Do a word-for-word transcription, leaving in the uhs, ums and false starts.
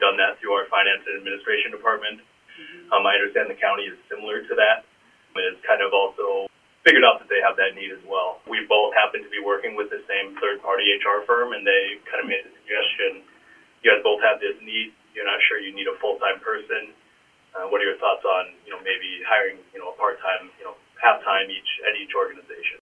done that through our finance and administration department. Mm-hmm. Um, I understand the county is similar to that. It's kind of also figured out that they have that need as well. We both happen to be working with the same third-party H R firm, and they kind of made a suggestion. You guys both have this need. You're not sure you need a full-time person. Uh, what are your thoughts on, you know, maybe hiring, you know, a part-time, you know, half-time each at each organization?